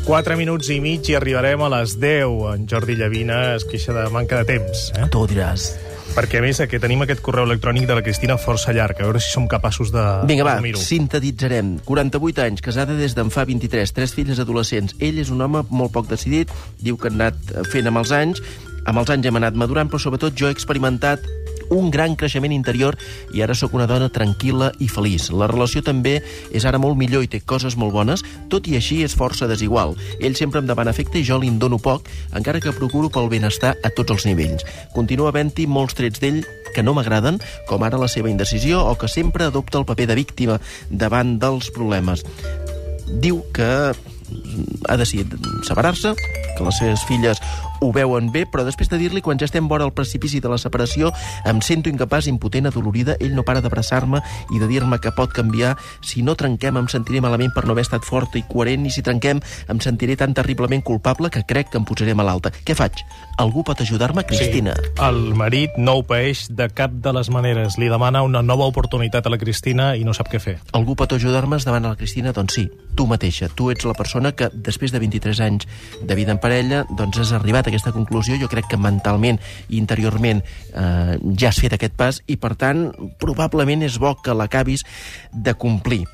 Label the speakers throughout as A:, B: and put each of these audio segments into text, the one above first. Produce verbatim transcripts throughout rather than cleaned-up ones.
A: Quatre minuts i mig i arribarem a les deu. En Jordi Llavina es queixa de manca de temps. Eh?
B: Tu ho diràs.
A: Perquè, a més, que tenim aquest correu electrònic de la Cristina força llarg. A veure si som capaços de
B: Vinga, va,
A: resumir-ho.
B: sintetitzarem. quaranta-vuit anys, casada des d'en fa vint-i-tres, tres filles adolescents. Ell és un home molt poc decidit, diu que ha anat fent amb els anys. Amb els anys hem anat madurant, però sobretot jo he experimentat un gran creixement interior i ara sóc una dona tranquil·la i feliç. La relació també és ara molt millor i té coses molt bones, tot i així és força desigual. Ell sempre em demana afecte i jo li'n dono poc, encara que procuro pel benestar a tots els nivells. Continua havent-hi molts trets d'ell que no m'agraden, com ara la seva indecisió o que sempre adopta el paper de víctima davant dels problemes. Diu que ha decidit separar-se, que les seves filles ho veuen bé, però després de dir-li, quan ja estem vora el precipici de la separació, em sento incapaç, impotent, adolorida. Ell no para d'abraçar-me i de dir-me que pot canviar. Si no trenquem, em sentiré malament per no haver estat forta i coherent, i si trenquem, em sentiré tan terriblement culpable que crec que em posaré malalta. Què faig? Algú pot ajudar-me, Cristina?
A: Sí. El marit no obeeix de cap de les maneres. Li demana una nova oportunitat a la Cristina i no sap què fer.
B: Algú pot ajudar-me? Es demana a la Cristina? Doncs sí, tu mateixa. Tu ets la persona que, després de vint-i-tres anys de vida en parella, doncs has arribat a aquesta conclusió. Jo crec que mentalment i interiorment eh, ja has fet aquest pas i, per tant, probablement és bo que l'acabis de complir.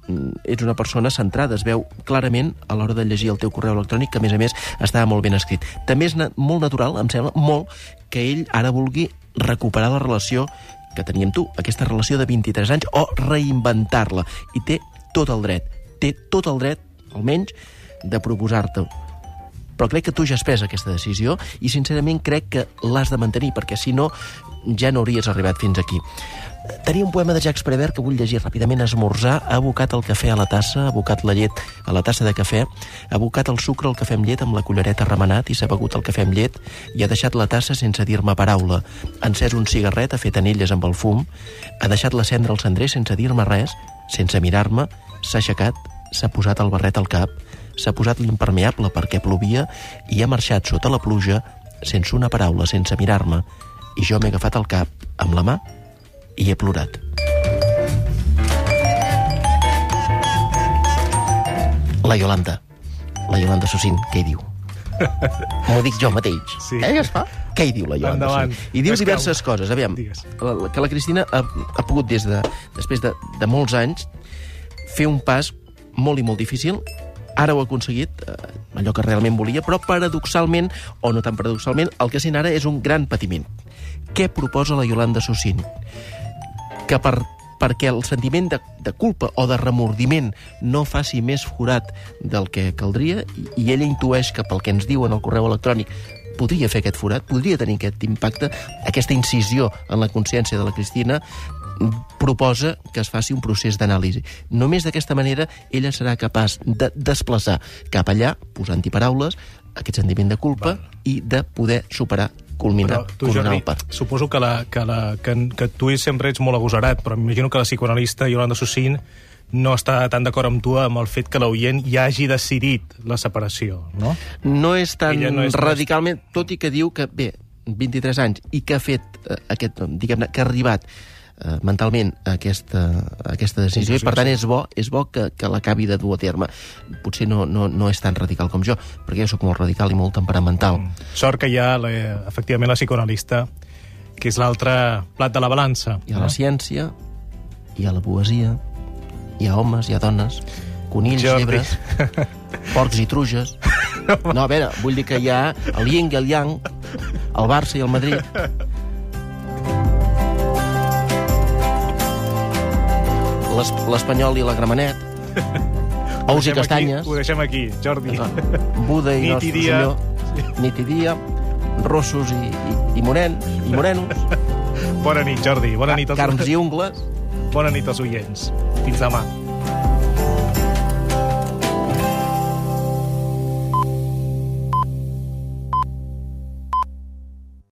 B: Ets una persona centrada, es veu clarament a l'hora de llegir el teu correu electrònic, que a més a més estava molt ben escrit. També és molt natural, em sembla, molt, que ell ara vulgui recuperar la relació que tenia amb tu, aquesta relació de vint-i-tres anys, o reinventar-la. I té tot el dret, té tot el dret, almenys, de proposar-te. Però crec que tu ja has pres aquesta decisió i, sincerament, crec que l'has de mantenir, perquè, si no, ja no hauries arribat fins aquí. Tenia un poema de Jacques Prévert que vull llegir ràpidament. Esmorzar, ha abocat el cafè a la tassa, ha abocat la llet a la tassa de cafè, ha abocat el sucre al cafè amb llet amb la cullereta remenat i s'ha begut el cafè amb llet i ha deixat la tassa sense dir-me paraula. Ha encès un cigarret, ha fet anelles amb el fum, ha deixat la cendra al cendrer sense dir-me res, sense mirar-me, s'ha aixecat, s'ha posat el barret al cap, s'ha posat l'impermeable perquè plovia i ha marxat sota la pluja sense una paraula, sense mirar-me. I jo m'he agafat el cap amb la mà i he plorat. La Iolanda, la Iolanda Sucín, què hi diu? M'ho dic jo mateix.
A: Sí.
B: Eh, ja es fa? Què hi diu la Iolanda
A: Endavant.
B: Sucín? I diu
A: És
B: diverses
A: que...
B: coses. Aviam,
A: Digues.
B: que la Cristina ha, ha pogut, des de, després de, de molts anys, fer un pas molt i molt difícil. Ara ho ha aconseguit, eh, allò que realment volia, però paradoxalment, o no tan paradoxalment, el que sent ara és un gran patiment. Què proposa la Iolanda Sucín? Que per, perquè el sentiment de, de culpa o de remordiment no faci més forat del que caldria, i, i ella intueix que pel que ens diuen al correu electrònic podria fer aquest forat, podria tenir aquest impacte, aquesta incisió en la consciència de la Cristina, proposa que es faci un procés d'anàlisi. Només d'aquesta manera ella serà capaç de desplaçar cap allà, posant-hi paraules, aquest sentiment de culpa. Val. I de poder superar, culminar,
A: però tu,
B: coronar
A: Jordi,
B: el part.
A: suposo que, la, que, la, que, que tu sempre ets molt agosarat, però m'imagino que la psicoanalista Iolanda Sucín no està tan d'acord amb tu amb el fet que l'oient ja hagi decidit la separació, no?
B: No és tan
A: no és
B: radicalment, tot i que diu que, bé, vint-i-tres anys, i que ha fet eh, aquest, diguem-ne, que ha arribat eh, mentalment a aquesta, a aquesta decisió, i per tant és bo, és bo que, que l'acabi de dur a terme. Potser no, no, no és tan radical com jo, perquè jo sóc molt radical i molt temperamental.
A: Mm. Sort que hi ha, la, efectivament, la psicoanalista, que és l'altre plat de la balança.
B: Hi ha la ciència, hi ha la poesia, hi ha homes, hi ha dones, conills,
A: Jordi.
B: llebres, porcs i truges. No, a veure, vull dir que hi ha el yin i el yang, el Barça i el Madrid. L'Espanyol i la Gramenet. Ous i castanyes.
A: Aquí, ho deixem aquí, Jordi.
B: Buda i
A: Nit i
B: nostre
A: dia.
B: senyor. Nit i dia. Rossos i, i, i morens, i morenos.
A: Bona nit, Jordi. Bona nit als...
B: Carns i ungles.
A: Bona nit als oients. Fins demà.